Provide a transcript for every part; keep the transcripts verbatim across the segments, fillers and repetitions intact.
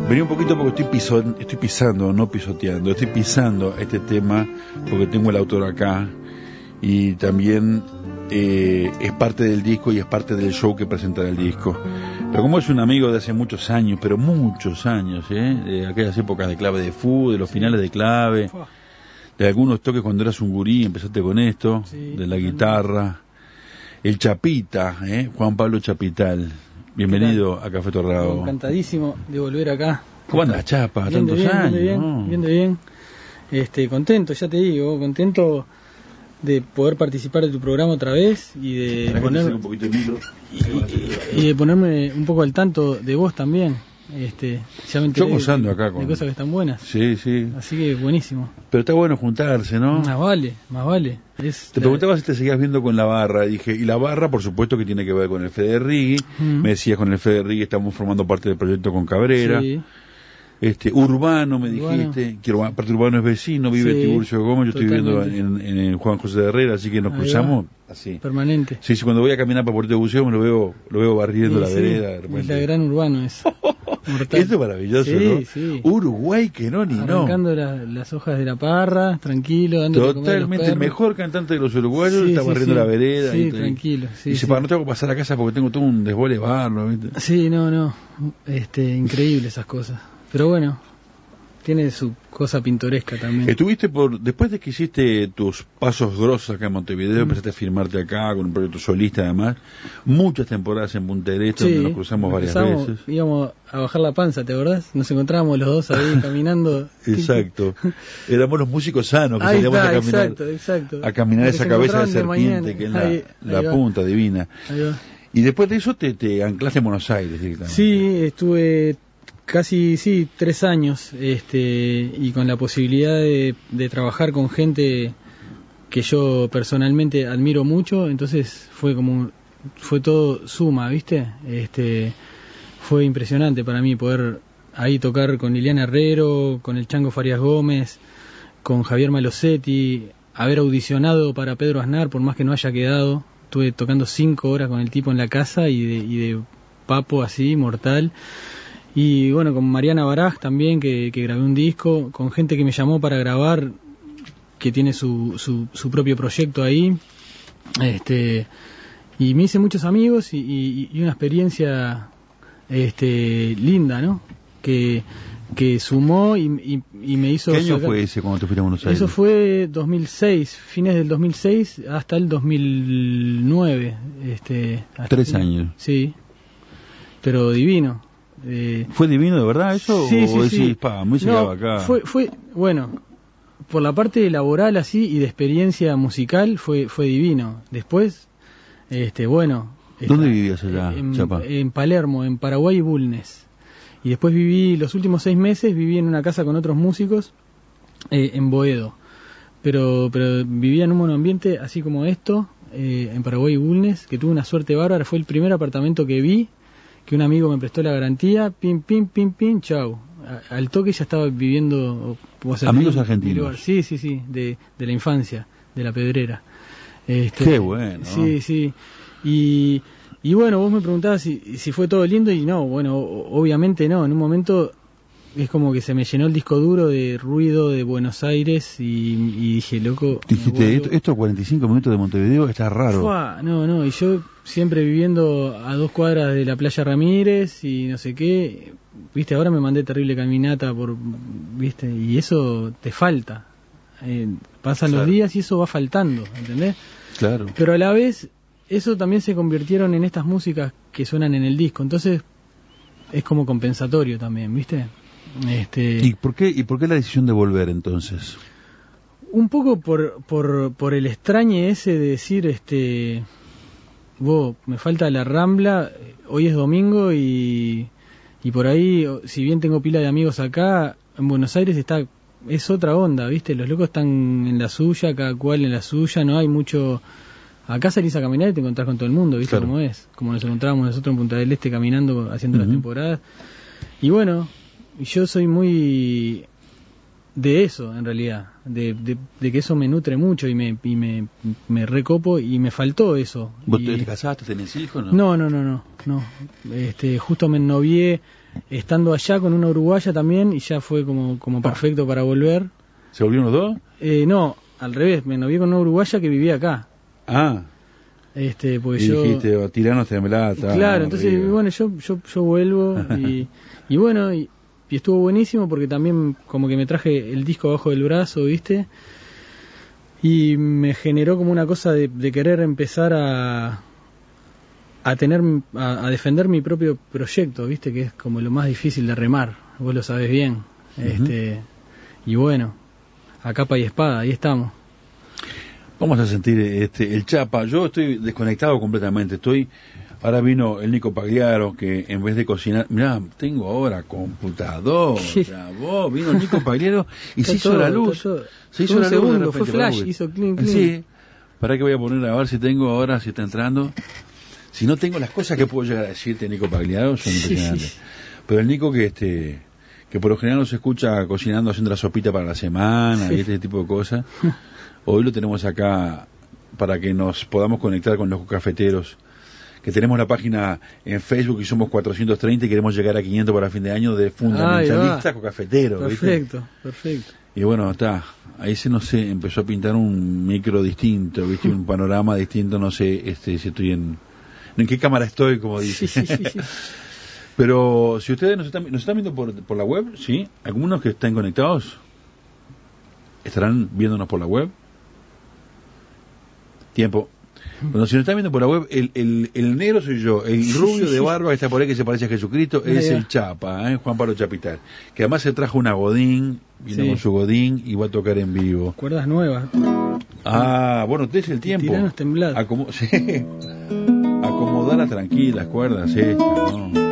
Venía un poquito porque estoy, piso, estoy pisando, no pisoteando, estoy pisando este tema porque tengo el autor acá y también eh, es parte del disco y es parte del show que presentará el disco. Pero como es un amigo de hace muchos años, pero muchos años, ¿eh? De aquellas épocas de Clave de Fu, de los finales de Clave, de algunos toques cuando eras un gurí, empezaste con esto, sí, de la guitarra, el Chapita, ¿eh? Juan Pablo Chapital. Bienvenido a Café Torrado. Encantadísimo de volver acá. ¿Cómo andas, Chapa? Bien, Tantos bien, años. Bien, bien, ¿no? bien, bien. Este, contento, ya te digo, contento de poder participar de tu programa otra vez y de poner, un poquito de micro. Y, y de ponerme un poco al tanto de vos también. Este, ya me enteré Yo gozando de, acá con... de cosas que están buenas. Sí, sí. Así que buenísimo. Pero está bueno juntarse, ¿no? Más vale, más vale. Es te la... preguntaba si te seguías viendo con la barra. Dije, y la barra, por supuesto, que tiene que ver con el Fede Rigui. Mm. Me decías, con el Fede Rigui estamos formando parte del proyecto con Cabrera. Sí. Este, Urbano, me Urbano. dijiste, que aparte Urbano es vecino, vive sí, Tiburcio Gómez, yo totalmente. Estoy viviendo en, en, en Juan José de Herrera, así que nos Ahí cruzamos va. así. Permanente. Sí, sí, cuando voy a caminar para Puerto Buceo me lo veo, lo veo barriendo sí, la sí. vereda. De es la gran Urbano es. Esto es maravilloso, sí, ¿no? Sí. Uruguay que no ni Arrancando no. Arrancando la, las hojas de la parra, tranquilo, dándole Totalmente, el mejor cantante de los uruguayos sí, está barriendo sí, la vereda. Sí, y, tranquilo. Sí, y dice, sí. para no tengo que pasar a casa porque tengo todo un desbole barro, ¿viste? Sí, no, no. Este, increíble esas cosas. Pero bueno, tiene su cosa pintoresca también. Estuviste por, después de que hiciste tus pasos grosos acá en Montevideo, mm. empezaste a firmarte acá con un proyecto solista además, muchas temporadas en Punta del Este, sí, donde nos cruzamos varias veces. Íbamos a bajar la panza, ¿te acordás? Nos encontrábamos los dos ahí caminando. Exacto. Éramos los músicos sanos que ahí salíamos está, a caminar, exacto, exacto. a caminar esa cabeza de serpiente de que es la, ahí, la ahí punta divina. Ahí va. Y después de eso te, te anclaste en Buenos Aires directamente. Sí, estuve casi, sí, tres años, este, y con la posibilidad de, de trabajar con gente que yo personalmente admiro mucho, entonces fue como, fue todo suma, ¿viste? Este, fue impresionante para mí poder ahí tocar con Liliana Herrero, con el Chango Farias Gómez, con Javier Malosetti, haber audicionado para Pedro Aznar, por más que no haya quedado, estuve tocando cinco horas con el tipo en la casa y de, y de papo así, mortal. Y bueno, con Mariana Baraj también, que, que grabé un disco, con gente que me llamó para grabar, que tiene su, su, su propio proyecto ahí. Este, y me hice muchos amigos y, y, y una experiencia este, linda, ¿no? Que, que sumó y, y, y me hizo... ¿Qué año sacar... fue ese cuando te fuiste a Buenos Aires? Eso fue dos mil seis, fines del dos mil seis hasta el dos mil nueve. Este, hasta Tres el... años. Sí, pero divino. Eh, ¿Fue divino de verdad eso? Sí, o sí, decís, sí. Pa, muy se no, quedaba acá? Fue, fue, bueno, por la parte laboral así y de experiencia musical fue fue divino. Después, este, bueno... ¿Dónde está, vivías allá, en, Chapa? En Palermo, en Paraguay y Bulnes. Y después viví, los últimos seis meses, viví en una casa con otros músicos eh, en Boedo. Pero, pero vivía en un monoambiente así como esto, eh, en Paraguay y Bulnes, que tuve una suerte bárbara. Fue el primer apartamento que vi, que un amigo me prestó la garantía, pim, pim, pim, pim, chau. A, al toque ya estaba viviendo... O sea, ¿Amigos mi, argentinos? Mi lugar. Sí, sí, sí, de, de la infancia, de la Pedrera. Este, Qué bueno. Sí, sí. Y, y bueno, vos me preguntabas si, si fue todo lindo y no, bueno, obviamente no. En un momento es como que se me llenó el disco duro de ruido de Buenos Aires y, y dije, loco... Dijiste, esto, esto cuarenta y cinco minutos de Montevideo está raro. Fua, no, no, y yo siempre viviendo a dos cuadras de la playa Ramírez y no sé qué, viste, ahora me mandé terrible caminata por, viste, y eso te falta. Eh, pasan claro. los días y eso va faltando, ¿entendés? Claro. Pero a la vez, eso también se convirtieron en estas músicas que suenan en el disco, entonces es como compensatorio también, ¿viste? Este, ¿Y por qué y por qué la decisión de volver entonces? Un poco por por por el extrañe ese de decir, este, vos, me falta la Rambla, hoy es domingo y y por ahí, si bien tengo pila de amigos acá, en Buenos Aires está es otra onda, ¿viste? Los locos están en la suya, cada cual en la suya, no hay mucho. Acá salís a caminar y te encontrás con todo el mundo, ¿viste? Claro. Cómo es, como nos encontrábamos nosotros en Punta del Este caminando, haciendo uh-huh. las temporadas. Y bueno, yo soy muy de eso, en realidad, de, de, de que eso me nutre mucho y me y me, me recopo y me faltó eso. ¿Vos y... te casaste, tenés hijos? No, no, no, no, no, no. Este, justo me ennovié estando allá con una uruguaya también, y ya fue como, como perfecto para volver. ¿Se volvieron los dos? Eh, no, al revés, me novié con una uruguaya que vivía acá. Ah. Este, pues y yo... dijiste, tiranos de melata. Claro, entonces, arriba. bueno, yo, yo, yo vuelvo y, y bueno, y, y estuvo buenísimo porque también como que me traje el disco abajo del brazo, ¿viste? Y me generó como una cosa de, de querer empezar a a tener a, a defender mi propio proyecto, ¿viste? Que es como lo más difícil de remar, vos lo sabés bien. Uh-huh. Este, y bueno, a capa y espada, ahí estamos. Vamos a sentir este el Chapa. Yo estoy desconectado completamente. Estoy ahora vino el Nico Pagliaro, que en vez de cocinar, mirá, tengo ahora computadora, vos, vino el Nico Pagliaro y se hizo todo, la luz. Se hizo un la segundo, luz. Fue flash, porque... hizo clean, clean. Sí. Para que voy a poner a ver si tengo ahora, si está entrando. Si no tengo las cosas que puedo llegar a decirte, Nico Pagliaro, son impresionantes. Sí. Pero el Nico que este que por lo general nos escucha cocinando, haciendo la sopita para la semana, sí. y este tipo de cosas. Hoy lo tenemos acá para que nos podamos conectar con los cafeteros, que tenemos la página en Facebook y somos cuatrocientos treinta y queremos llegar a quinientos para fin de año de fundamentalistas cafeteros. Perfecto, ¿viste? perfecto. Y bueno, está, ahí se no sé, empezó a pintar un micro distinto, ¿viste? Un panorama distinto, no sé este si estoy en... ¿En qué cámara estoy? Como dice. Sí, sí, sí. Pero si ustedes nos están, nos están viendo por, por la web, ¿sí? Algunos que están conectados estarán viéndonos por la web. Tiempo. Bueno, si nos están viendo por la web, el, el, el negro soy yo, el rubio de barba que está por ahí que se parece a Jesucristo es el Chapa, ¿eh? Juan Pablo Chapital, que además se trajo una Godín, vino sí. con su Godín y va a tocar en vivo. Cuerdas nuevas. Ah, bueno, te es el tiempo. Tiranos temblar. Acomo sí. Acomodarlas tranquilas, cuerdas estas, ¿no?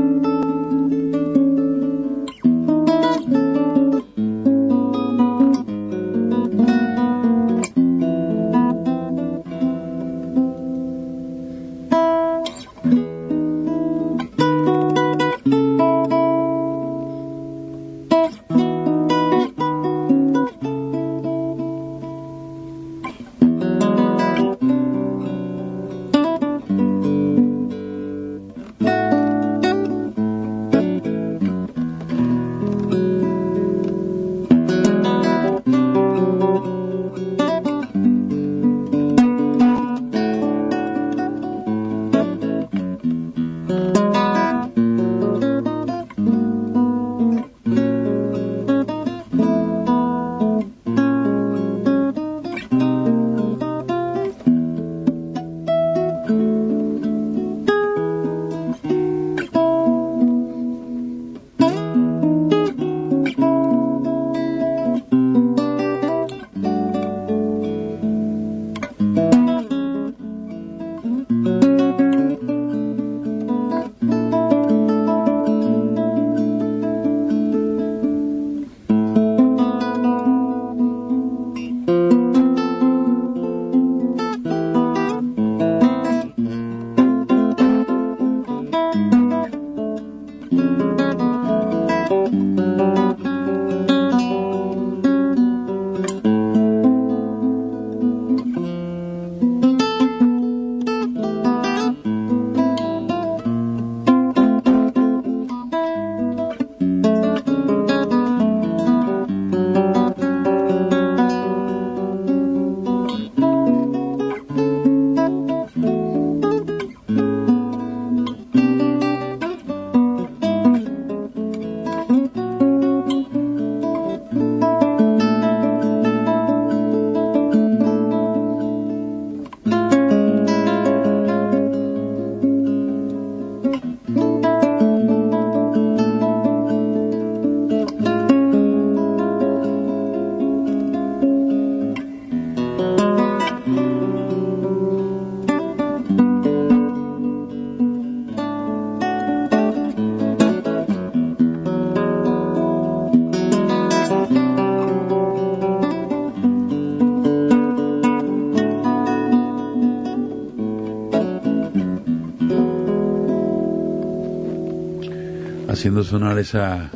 Haciendo sonar esa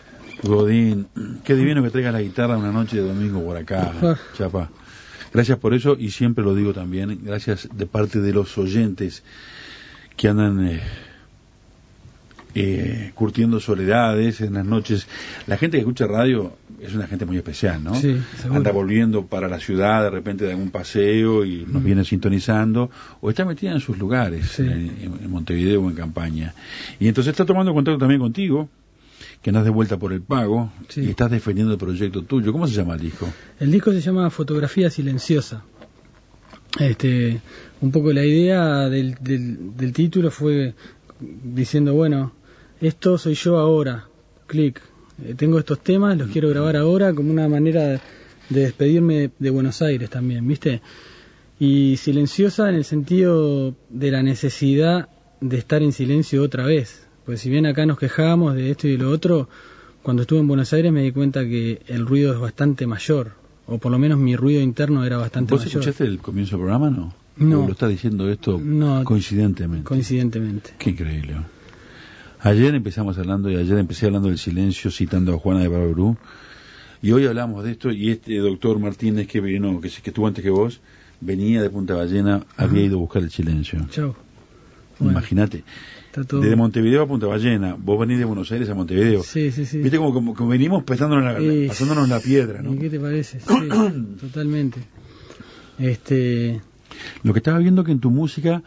Godín. Qué divino que traigas la guitarra una noche de domingo por acá, Chapa. Gracias por eso y siempre lo digo también, gracias de parte de los oyentes que andan eh, eh, curtiendo soledades en las noches. La gente que escucha radio es una gente muy especial, ¿no? Sí, seguro. Anda volviendo para la ciudad de repente de algún paseo y nos mm. viene sintonizando, o está metida en sus lugares, sí. en, en Montevideo o en campaña. Y entonces está tomando contacto también contigo, que andas de vuelta por el pago, sí. y estás defendiendo el proyecto tuyo. ¿Cómo se llama el disco? El disco se llama Fotografía Silenciosa. Este, un poco la idea del, del, del título fue diciendo, bueno, esto soy yo ahora, clic, eh, tengo estos temas, los quiero grabar ahora, como una manera de, de despedirme de Buenos Aires también, ¿viste? Y silenciosa en el sentido de la necesidad de estar en silencio otra vez. Pues si bien acá nos quejábamos de esto y de lo otro, cuando estuve en Buenos Aires me di cuenta que el ruido es bastante mayor, o por lo menos mi ruido interno era bastante ¿Vos mayor. ¿Vos escuchaste el comienzo del programa, no? No. ¿O lo está diciendo esto no, coincidentemente? Coincidentemente. Qué increíble. Ayer empezamos hablando, y ayer empecé hablando del silencio, citando a Juana de Barberú, y hoy hablamos de esto, y este doctor Martínez que vino, que, que estuvo antes que vos, venía de Punta Ballena, uh-huh. había ido a buscar el silencio. Chau. Bueno. Imagínate. Todo... Desde Montevideo a Punta Ballena, vos venís de Buenos Aires a Montevideo. Sí, sí, sí. Viste como, como, como venimos pasándonos la, es... pasándonos la piedra, ¿no? ¿Y qué te parece? Sí, totalmente. Este... Lo que estaba viendo que en tu música...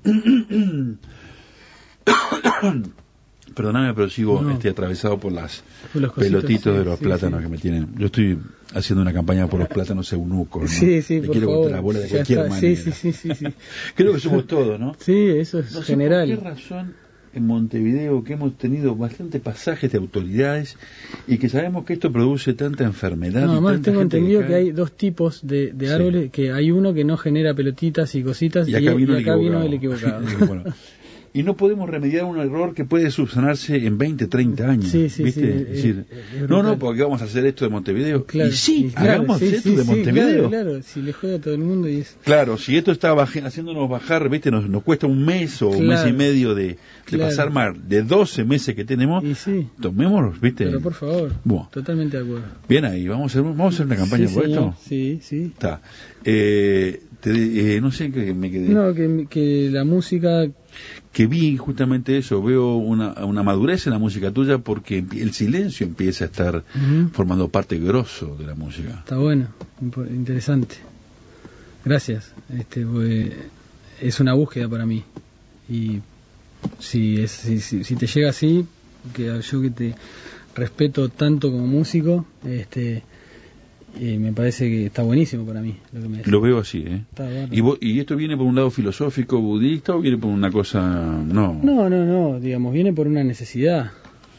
Perdóname, pero sigo no. este, atravesado por las por los pelotitos sí, de los sí, plátanos sí. que me tienen. Yo estoy haciendo una campaña por los plátanos eunucos, ¿no? Sí, sí, Te por quiero favor. contar la bola de cualquier está. manera. Sí, sí, sí, sí, sí. Creo que somos todos, ¿no? Sí, eso es no sé general. ¿Por qué razón en Montevideo, que hemos tenido bastantes pasajes de autoridades y que sabemos que esto produce tanta enfermedad? No, y además tanta tengo gente entendido que, que hay dos tipos de, de árboles, sí. que hay uno que no genera pelotitas y cositas, y acá, y, vino, y acá el vino el equivocado. Bueno, y no podemos remediar un error que puede subsanarse en veinte, treinta años. Sí, sí, ¿viste? sí, es decir, es, es no, no, porque vamos a hacer esto de Montevideo. Claro, y sí, y claro, hagamos sí, esto sí, de sí, Montevideo. Claro, claro, si le juega a todo el mundo y es... Claro, si esto está baj- haciéndonos bajar, ¿viste? Nos, nos cuesta un mes o claro, un mes y medio de, de claro. pasar mal de doce meses que tenemos, y sí. tomémoslos, ¿viste? Pero por favor, bueno. Totalmente de acuerdo. Bien ahí, ¿vamos a hacer, vamos a hacer una campaña sí, por señor. esto? Sí, sí. Está. Eh, te, eh, no sé qué me quedé. No, que, que la música... Que vi justamente eso, veo una, una madurez en la música tuya porque el silencio empieza a estar uh-huh. formando parte grosso de la música. Está bueno, interesante. Gracias. Este, pues, es una búsqueda para mí. Y si, es, si, si, si te llega así, que yo que te respeto tanto como músico, este... Eh, me parece que está buenísimo para mí lo que me decís. Lo veo así, ¿eh? Bueno. ¿Y, vos, ¿Y esto viene por un lado filosófico, budista, o viene por una cosa...? No, no, no, no, digamos, viene por una necesidad.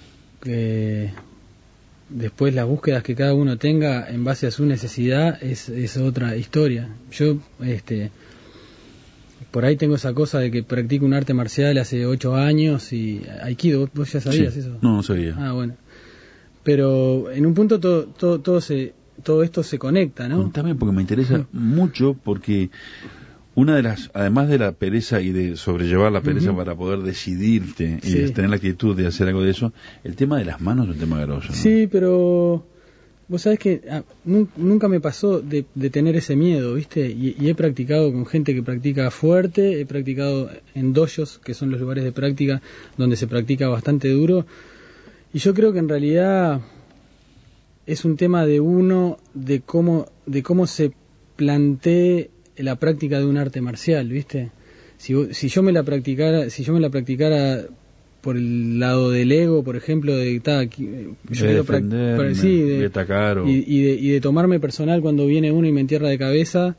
Que después las búsquedas que cada uno tenga en base a su necesidad es, es otra historia. Yo, este... por ahí tengo esa cosa de que practico un arte marcial hace ocho años y Aikido, ¿vos, vos ya sabías sí. eso? No, no sabía. Ah, bueno. Pero en un punto todo, todo, todo se... todo esto se conecta, ¿no? También porque me interesa mucho, porque una de las, además de la pereza y de sobrellevar la pereza uh-huh. para poder decidirte sí. y tener la actitud de hacer algo de eso, el tema de las manos es un tema grosso, ¿no? Sí, pero vos sabés que ah, nunca me pasó de, de tener ese miedo, ¿viste? Y, y he practicado con gente que practica fuerte, he practicado en dojos, que son los lugares de práctica donde se practica bastante duro, y yo creo que en realidad... es un tema de uno, de cómo, de cómo se plantee la práctica de un arte marcial, ¿viste? Si, si yo me la practicara, si yo me la practicara por el lado del ego, por ejemplo, de, ta, yo de defenderme, sí, de, de atacar o... y, y, de, y de tomarme personal cuando viene uno y me entierra de cabeza,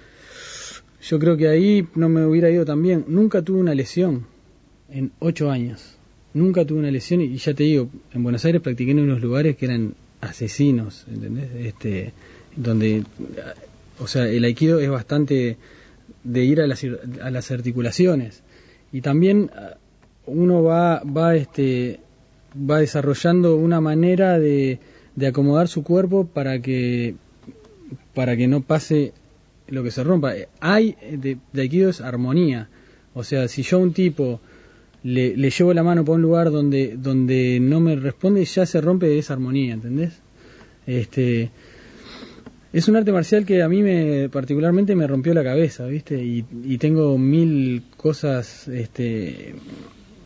yo creo que ahí no me hubiera ido tan bien. Nunca tuve una lesión en ocho años, nunca tuve una lesión y ya te digo, en Buenos Aires practiqué en unos lugares que eran asesinos, ¿entendés? Este, donde, o sea, el aikido es bastante de ir a las, a las articulaciones y también uno va, va, este, va desarrollando una manera de, de acomodar su cuerpo para que, para que no pase lo que se rompa. Hay de, de aikido es armonía, o sea, si yo a un tipo Le, le llevo la mano para un lugar donde donde no me responde, ya se rompe esa armonía, ¿entendés? Este, es un arte marcial que a mí me particularmente me rompió la cabeza, ¿viste? Y, y tengo mil cosas, este,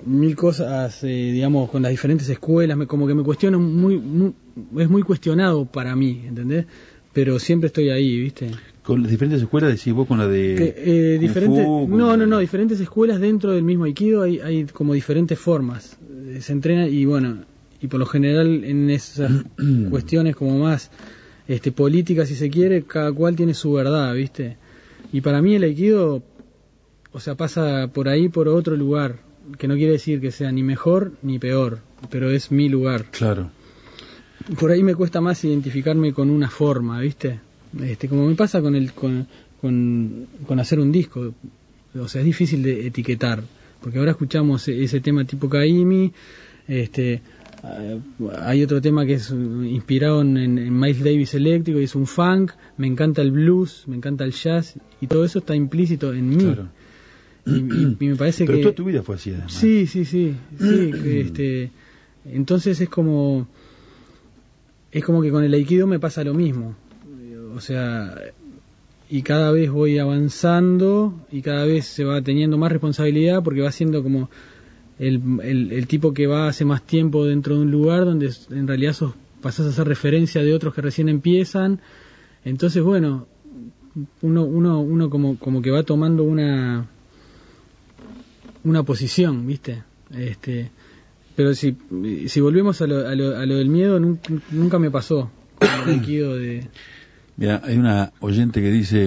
mil cosas, eh, digamos, con las diferentes escuelas, me, como que me cuestiono muy, muy, es muy cuestionado para mí, ¿entendés? Pero siempre estoy ahí, ¿viste? Con las diferentes escuelas, decís vos, con la de que, eh, diferentes, Fu, no, no, no, la... diferentes escuelas dentro del mismo Aikido hay, hay como diferentes formas, eh, se entrena y bueno, y por lo general en esas cuestiones como más este, políticas, si se quiere, cada cual tiene su verdad, ¿viste? Y para mí el Aikido, o sea, pasa por ahí, por otro lugar, que no quiere decir que sea ni mejor ni peor, pero es mi lugar. Claro. Por ahí me cuesta más identificarme con una forma, ¿viste? Este, como me pasa con el con, con, con hacer un disco, o sea, es difícil de etiquetar, porque ahora escuchamos ese tema tipo Kaimi, este, hay otro tema que es inspirado en, en Miles Davis eléctrico y es un funk, me encanta el blues, me encanta el jazz y todo eso está implícito en mí. Claro. Y, y, y me parece Pero que... toda tu vida fue así, además. Sí, sí, sí, sí, que, este, entonces es como... Es como que con el Aikido me pasa lo mismo. O sea, y cada vez voy avanzando y cada vez se va teniendo más responsabilidad porque va siendo como el, el, el tipo que va hace más tiempo dentro de un lugar donde en realidad sos, pasás a hacer referencia de otros que recién empiezan. Entonces, bueno, uno, uno, uno como, como que va tomando una... una posición, ¿viste? Este, pero si si volvemos a lo, a lo, a lo del miedo, nunca, nunca me pasó con el Aikido de... Mira, hay una oyente que dice,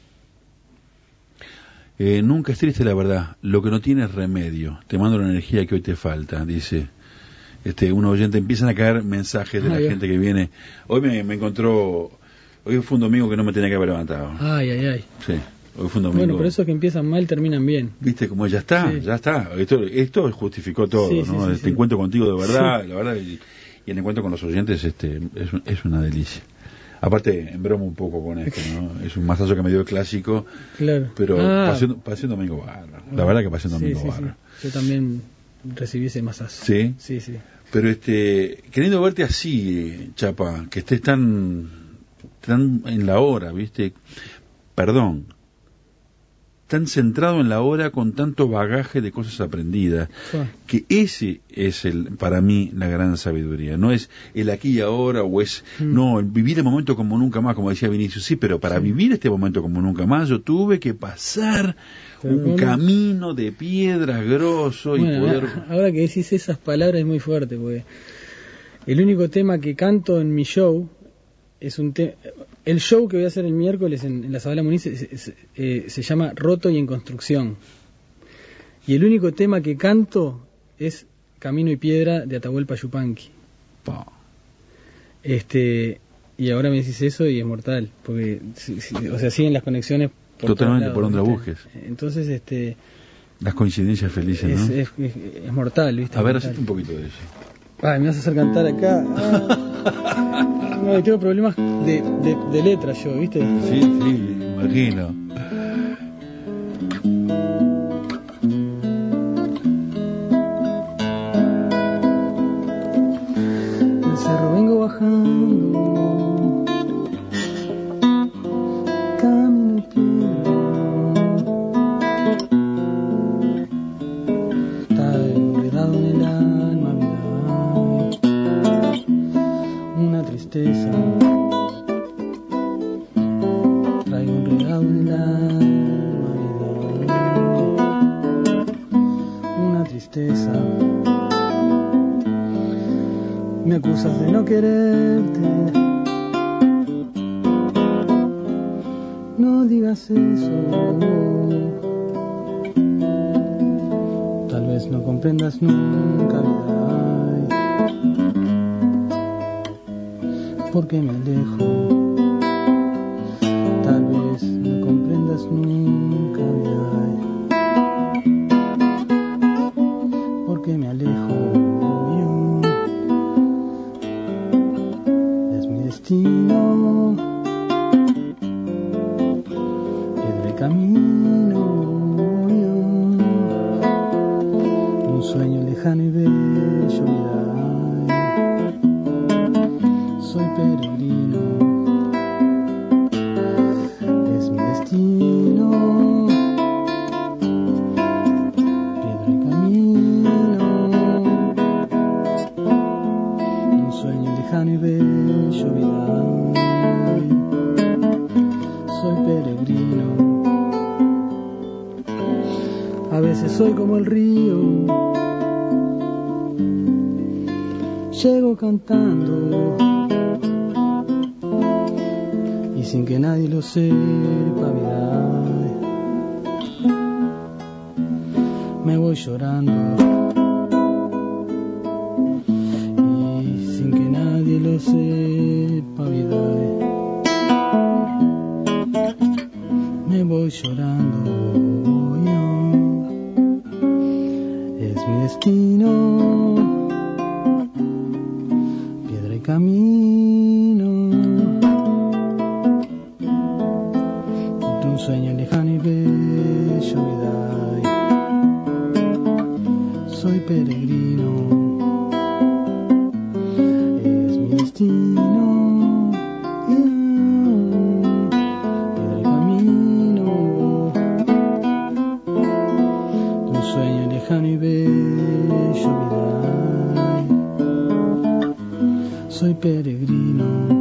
eh, nunca es triste la verdad, lo que no tiene es remedio, te mando la energía que hoy te falta, dice este un oyente. Empiezan a caer mensajes de la Ay, gente que viene. Hoy me, me encontró, hoy fue un domingo que no me tenía que haber levantado. Ay, ay, ay. Sí. Hoy fue un domingo. Bueno, por eso es que empiezan mal, terminan bien. Viste, como ya está, Sí. ya está. Esto, esto justificó todo, Sí, sí, ¿no? sí, este sí. encuentro contigo de verdad, la verdad, y, y el encuentro con los oyentes este es, es una delicia. Aparte, en broma un poco con esto, ¿no? Es un masazo que me dio el clásico, Claro. pero Ah. pasé, un- pasé un domingo bárbaro. La verdad que pasé un Sí, domingo sí, sí. bárbaro. Yo también recibí ese masazo. ¿Sí? Sí, sí. Pero este, queriendo verte así, Chapa, que estés tan, tan en la hora, ¿viste? Perdón. Tan centrado en la hora con tanto bagaje de cosas aprendidas, Fue. que ese es el para mí la gran sabiduría. No es el aquí y ahora o es Mm. no el vivir el momento como nunca más, como decía Vinicius. Sí, pero para Sí. vivir este momento como nunca más yo tuve que pasar Pero un ¿cómo? camino de piedras grosso y Bueno, poder a- ahora que decís esas palabras es muy fuerte, porque el único tema que canto en mi show es un tema... El show que voy a hacer el miércoles en, en la Zabala Muniz es- es- eh, se llama Roto y en Construcción. Y el único tema que canto es Camino y Piedra de Atahualpa Yupanqui. Pa. Este, y ahora me decís eso y es mortal, porque si- si- o sea, siguen las conexiones por Totalmente, todos por donde la ¿viste? busques. Entonces, este, Las coincidencias felices, es, ¿no? es, es, es mortal, ¿viste? A ver, Mortal. hacete un poquito de eso. Ay, me vas a hacer cantar acá. Ah, no, tengo problemas de, de, de letras yo, ¿viste? Sí, sí, me imagino. Del cerro vengo bajando, camino y piedra, está enredado en el alma, vida, una tristeza, traigo enredado en el alma, vida, una tristeza. Me acusas de no quererte. No digas eso. Tal vez no comprendas nunca, vida. ¿Por qué me alejo? Tal vez no comprendas nunca, vida. ¿Por qué me alejo? Destino, piedra y camino, un sueño lejano y bello, vida. Soy peregrino. lejano y bello Vidal. Soy peregrino, a veces soy como el río, llego cantando y sin que nadie lo sepa, Vidal, me voy llorando. Lo sepa, Vidal, me voy llorando, yo. Es mi destino, piedra y camino, de un sueño lejano y bello, Vidal. Soy peregrino, destino, yeah, piedra el camino, de un sueño lejano y bello, Vidal. Soy peregrino.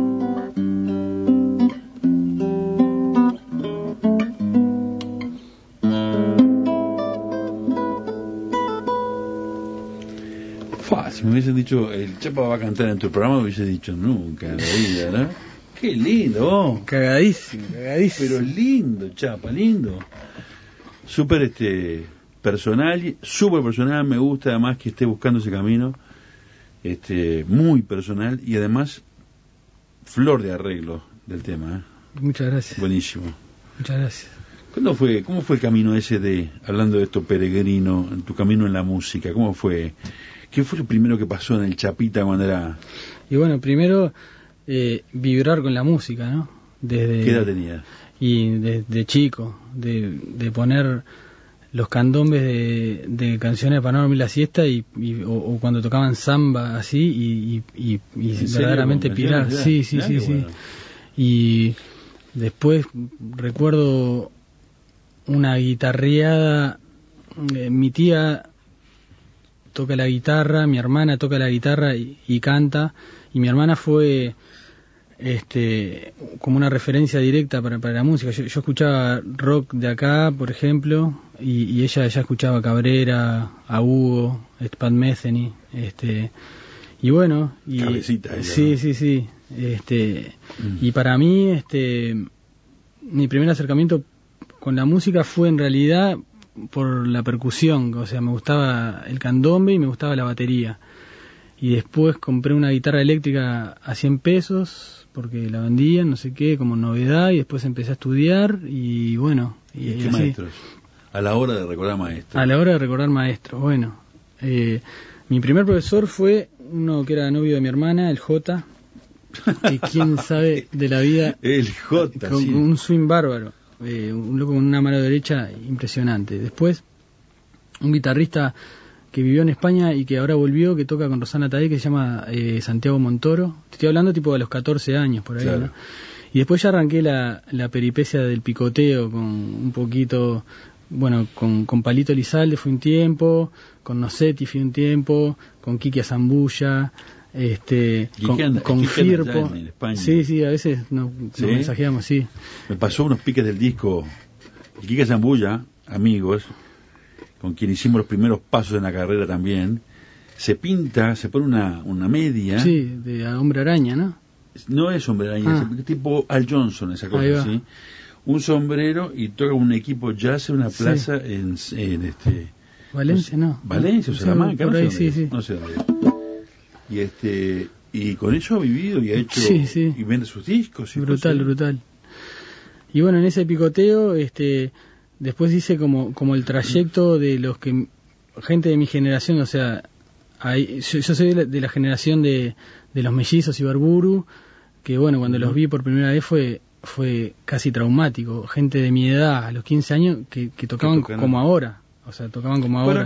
Si me hubiesen dicho, el Chapa va a cantar en tu programa, me hubiese dicho, nunca en la vida, ¿no? Qué lindo, oh. Cagadísimo, cagadísimo. Pero lindo, Chapa, lindo. Súper este, personal, súper personal, me gusta además que esté buscando ese camino, este, muy personal y además flor de arreglo del tema, ¿eh? Muchas gracias. Buenísimo. Muchas gracias. ¿Cuándo fue, cómo fue el camino ese de, hablando de esto peregrino, en tu camino en la música, cómo fue? ¿Qué fue lo primero que pasó en el Chapita cuando era...? Y bueno, primero eh, vibrar con la música, ¿no? Desde, ¿Qué edad tenías? Y desde de chico, de, de poner los candombes de, de canciones para no dormir la siesta y, y o, o cuando tocaban samba así y, y, y, y verdaderamente pirar. Sí, sí, sí, sí. Bueno. Y después recuerdo una guitarreada, eh, mi tía toca la guitarra, mi hermana toca la guitarra y, y canta, y mi hermana fue este como una referencia directa para, para la música. Yo, yo escuchaba rock de acá, por ejemplo, y, y ella ya escuchaba a Cabrera, a Hugo, Pat Metheny, este y bueno, y Cabecita ella, sí, ¿no? sí, sí, este mm. y para mí este mi primer acercamiento con la música fue en realidad por la percusión, o sea, me gustaba el candombe y me gustaba la batería. Y después compré una guitarra eléctrica a cien pesos, porque la vendían, no sé qué, como novedad, y después empecé a estudiar, y bueno. ¿Y, ¿Y qué maestros? A la hora de recordar maestros. A la hora de recordar maestros, bueno. Eh, mi primer profesor fue uno que era novio de mi hermana, el Jota, que quién sabe de la vida. El Jota, con, sí. Un swing bárbaro. Eh, un loco con una mano derecha impresionante. Después, un guitarrista que vivió en España y que ahora volvió, que toca con Rosana Taddei, que se llama eh, Santiago Montoro. Te estoy hablando tipo de los catorce años, por ahí, claro. ¿No? Y después ya arranqué la, la peripecia del picoteo con un poquito, bueno, con, con Palito Elizalde fue un tiempo, con Nocetti fue un tiempo, con Kiki Azambulla, este, con, anda, con Firpo. En España. Sí, sí, a veces nos, ¿Sí? nos mensajeamos, sí. Me pasó unos piques del disco. El Kiki Azambulla, amigos, con quien hicimos los primeros pasos en la carrera también, se pinta, se pone una, una media. Sí, de Hombre Araña, ¿no? No es Hombre Araña, ah. es tipo Al Johnson, esa cosa así. Un sombrero y toca un equipo jazz en una plaza sí. en, en este... Valencia, no. Valencia o Salamanca, no, ahí, sé sí, sí. no sé dónde. Y este y con eso ha vivido y ha hecho sí, sí. y vende sus discos. Y brutal, cosas. brutal. Y bueno, en ese picoteo, este, después hice como como el trayecto de los que gente de mi generación, o sea, ahí, yo, yo soy de la, de la generación de, de los mellizos y Barburu, que bueno, cuando uh-huh. los vi por primera vez fue fue casi traumático. Gente de mi edad, a los quince años, que, que tocaban como ahora. O sea, tocaban como ahora.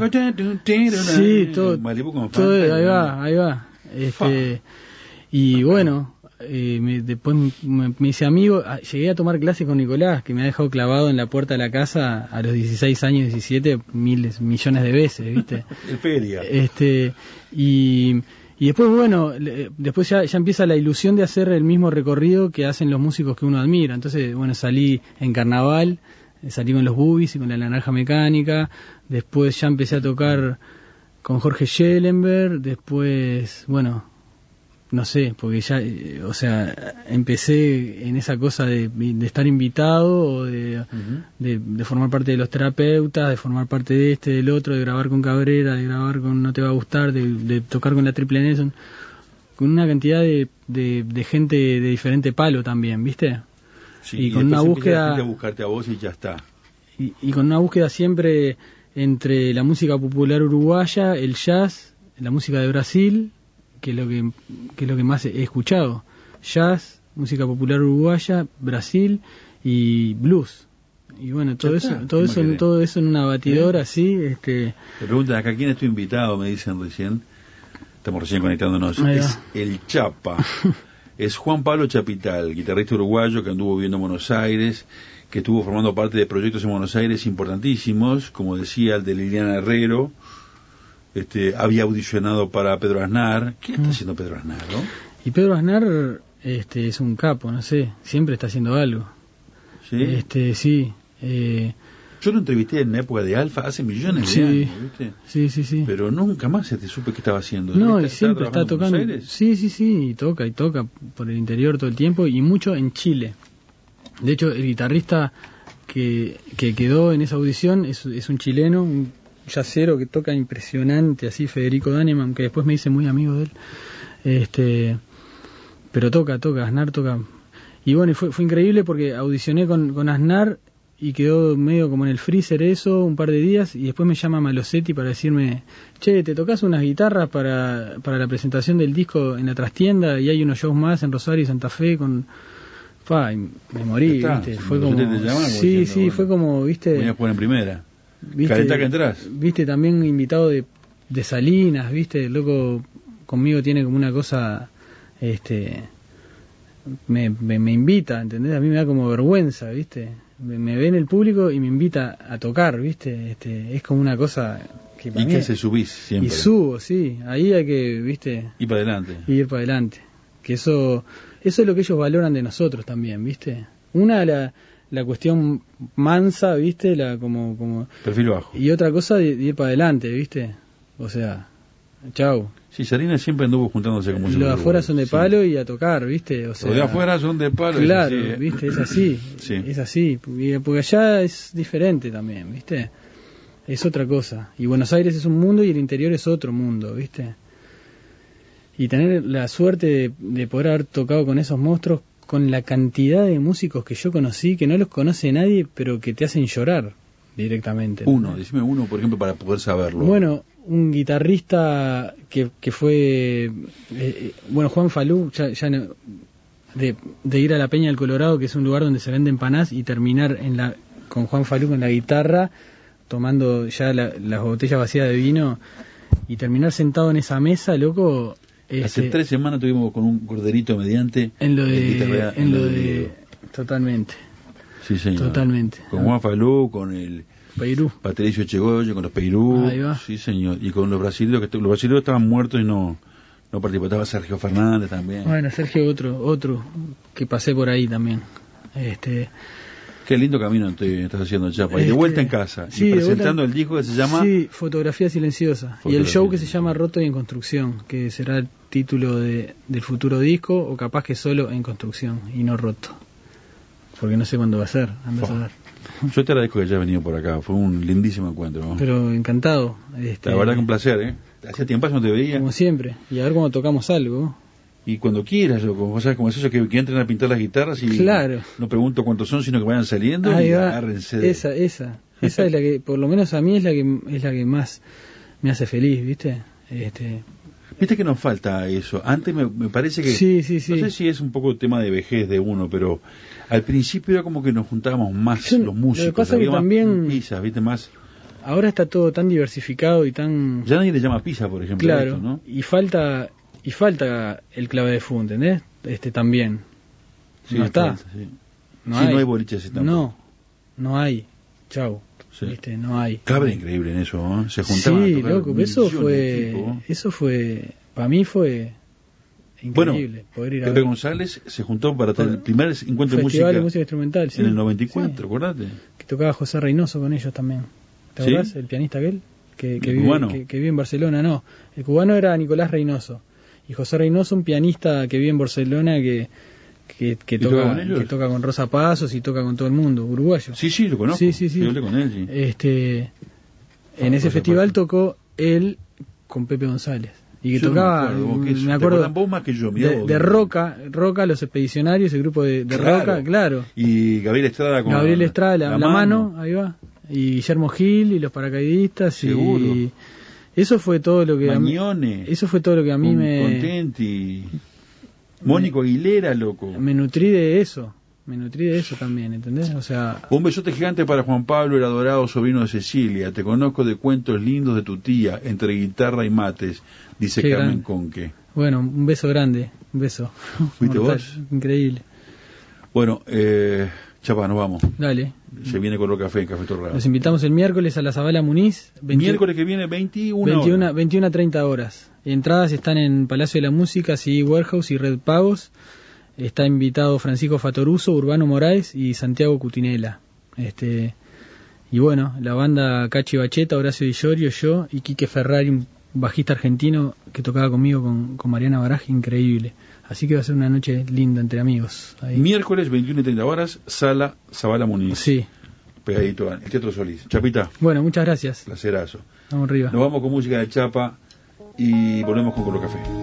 Sí, todo, todo ahí va, ahí va. Este, y bueno, eh, me, después me, me hice amigo, llegué a tomar clases con Nicolás, que me ha dejado clavado en la puerta de la casa a los dieciséis años, diecisiete, miles, millones de veces, ¿viste? El feria. Este, y, Y después, bueno, le, después ya, ya empieza la ilusión de hacer el mismo recorrido que hacen los músicos que uno admira. Entonces, bueno, salí en Carnaval, salí con los Boobies y con la Naranja Mecánica, después ya empecé a tocar con Jorge Schellenberg, después, bueno, no sé, porque ya, o sea, empecé en esa cosa de, de estar invitado, o de, uh-huh. de, de formar parte de los terapeutas, de formar parte de este, del otro, de grabar con Cabrera, de grabar con No Te Va a Gustar, de, de tocar con la Triple Nelson, con una cantidad de, de, de gente de diferente palo también, ¿viste? Sí, y, y con una búsqueda... a buscarte a vos y ya está. Y, y con una búsqueda siempre entre la música popular uruguaya, el jazz, la música de Brasil, que es lo que, que es lo que más he escuchado, jazz, música popular uruguaya, Brasil y blues. Y bueno, todo eso, todo eso, todo eso en una batidora ¿Eh? así, este. Te preguntan acá quién es tu invitado, me dicen recién. Estamos recién conectándonos. Es el Chapa. Es Juan Pablo Chapital, guitarrista uruguayo que anduvo viviendo en Buenos Aires, que estuvo formando parte de proyectos en Buenos Aires importantísimos, como decía el de Liliana Herrero. Este, había audicionado para Pedro Aznar. ¿Qué está haciendo Pedro Aznar, no? Y Pedro Aznar este, es un capo, no sé, siempre está haciendo algo. ¿Sí? Este, sí. Eh... Yo lo entrevisté en la época de Alfa, hace millones sí, de años, ¿viste? Sí, sí, sí. Pero nunca más se te supe qué estaba haciendo. No, y siempre está tocando. Sí, sí, sí, y toca, y toca por el interior todo el tiempo, y mucho en Chile. De hecho, el guitarrista que, que quedó en esa audición es, es un chileno, un yacero que toca impresionante, así, Federico Daneman, que después me hice muy amigo de él. Este, pero toca, toca, Aznar toca. Y bueno, y fue, fue increíble porque audicioné con, con Aznar y quedó medio como en el freezer eso, un par de días, y después me llama Malosetti para decirme, che, ¿te tocas unas guitarras para, para la presentación del disco en la trastienda? Y hay unos shows más en Rosario y Santa Fe con... Fa, y me morí, está, ¿viste? Si fue como... llaman, sí, diciendo, sí, bueno, fue como, ¿viste? Voy a poner en primera. ¿Viste? Calentá que entras. Viste, también invitado de, de Salinas, ¿viste? El loco conmigo tiene como una cosa... este me, me, me invita, ¿entendés? A mí me da como vergüenza, ¿viste? Me, me ve en el público y me invita a tocar, ¿viste? Este, es como una cosa que para ¿Y mí... qué se subís siempre? Y subo, sí. Ahí hay que, ¿viste? Ir para adelante. Y ir para adelante. Que eso, eso es lo que ellos valoran de nosotros también, ¿viste? Una, la, la cuestión mansa, ¿viste? La como, como... Perfil bajo. Y otra cosa de, de ir para adelante, ¿viste? O sea, chau. Sí, Salinas siempre anduvo juntándose como... Los de afuera son de palo, sí. Y a tocar, ¿viste? O sea, los de afuera son de palo. Claro, es así, ¿viste? Es así, sí. Es así. Porque allá es diferente también, ¿viste? Es otra cosa. Y Buenos Aires es un mundo y el interior es otro mundo, ¿viste? Y tener la suerte de, de poder haber tocado con esos monstruos, con la cantidad de músicos que yo conocí, que no los conoce nadie, pero que te hacen llorar directamente. Uno, ¿no? decime uno, por ejemplo, para poder saberlo. Bueno, un guitarrista que, que fue, eh, bueno, Juan Falú, ya, ya no, de, de ir a la Peña del Colorado, que es un lugar donde se venden panás, y terminar en la con Juan Falú con la guitarra, tomando ya la, las botellas vacías de vino, y terminar sentado en esa mesa, loco. Hace este, tres semanas tuvimos con un corderito mediante en lo de, de guitarra, en, en lo de, de totalmente. Sí, señor. Totalmente. Con Juan Falú, con el Peirú. Patricio Echegoyen, con los Peirú. Ahí va. Sí, señor. Y con los brasileños, que los brasileños estaban muertos y no, no participaba. Sergio Fernández también. Bueno, Sergio otro, otro que pasé por ahí también. Este... Qué lindo camino te estás haciendo, Chapa. Y este... de vuelta en casa. Sí, y presentando vuelta... el disco que se llama... Sí, Fotografía Silenciosa. Fotografía. Y el show que se llama Roto y en Construcción, que será el título de, del futuro disco, o capaz que solo en construcción y no roto. Porque no sé cuándo va a ser, andás oh. a ver. Yo te agradezco que hayas venido por acá, fue un lindísimo encuentro, ¿no? Pero encantado. Este, la verdad que un placer, ¿eh? Hacía tiempo no te veía. Como siempre, y a ver cómo tocamos algo. Y cuando quieras, loco, vos sabés cómo es eso, que, que entren a pintar las guitarras y claro. No pregunto cuántos son, sino que vayan saliendo. Ahí y va. Agárrense de... Esa, esa, esa es la que, por lo menos a mí es la que es la que más me hace feliz, ¿viste? Este... Viste que nos falta eso. Antes me, me parece que... Sí, sí, sí. No sé si es un poco tema de vejez de uno, pero al principio era como que nos juntábamos más Yo, los músicos. Lo que pasa es que también... Pizzas, ¿viste? Más... Ahora está todo tan diversificado y tan... Ya nadie le llama pizza, por ejemplo. Claro, esto, ¿no? y falta y falta el clave de fu, ¿entendés? Este también. Sí, no está. Falta, sí. No, sí, hay. no hay boliches así tampoco. No, no hay. Chau. Sí. ¿Viste? No hay. Cabra no hay. Increíble en eso, ¿eh? Se juntaban sí, a tocar loco, eso fue, tipo. eso fue para mí fue increíble bueno, poder ir a Pepe ver. González se juntó para tener el primer encuentro de música, Festival de música instrumental, sí, en el noventa y cuatro, sí. acordate. Que tocaba José Reynoso con ellos también. ¿Te ¿Sí? acordás? El pianista aquel que, que, ¿El vive, cubano? que, que vive en Barcelona, no. El cubano era Nicolás Reynoso. Y José Reynoso, un pianista que vive en Barcelona que, que, que, toca toca, con ellos? que toca con Rosa Pasos y toca con todo el mundo, uruguayo. Sí, sí, lo conozco. Sí, sí, sí. Yo hablé con él, sí. Este, en Ah, ese Rosa festival Pasos. tocó él con Pepe González. Y que Yo no tocaba, me acuerdo, vos, que- me te acuerdo, acordás vos más que yo, mirá de, vos. de Roca, Roca, los expedicionarios, el grupo de, de Claro. Roca, claro. Y Gabriel Estrada con Gabriel Estrada, la, la la mano. ahí va. Y Guillermo Gil y los paracaidistas. Seguro. Y eso fue todo lo que a mí, Mañone, eso fue todo lo que a mí con- me, Contenti, Mónico Aguilera, loco. me nutrí de eso. Me nutrí de eso también, ¿entendés? O sea, Un besote gigante para Juan Pablo, el adorado sobrino de Cecilia. Te conozco de cuentos lindos de tu tía, entre guitarra y mates, dice Qué Carmen grande. Conque. bueno, un beso grande, un beso. ¿Fuiste Mortal, vos? Increíble. Bueno, eh, Chapa, nos vamos. Dale. Se viene con lo café, Café Torrado. Los invitamos el miércoles a la Zabala Muniz. veinte Miércoles que viene, veintiuna veintiuna, horas. veintiuna a treinta horas. Entradas están en Palacio de la Música, C D Warehouse y Red Pagos. Está invitado Francisco Fatoruso, Urbano Moraes y Santiago Cutinela. Este, y bueno, la banda Cachi Bacheta, Horacio Di Llorio, yo y Quique Ferrari, un bajista argentino que tocaba conmigo con, con Mariana Baraj, increíble. Así que va a ser una noche linda entre amigos. Ahí. Miércoles, veintiuna y treinta horas, Sala Zabala Muniz. Sí. Pegadito al Teatro Solís. Chapita, Bueno, muchas gracias. placerazo. Vamos arriba. Nos vamos con música de Chapa y volvemos con Colo Café.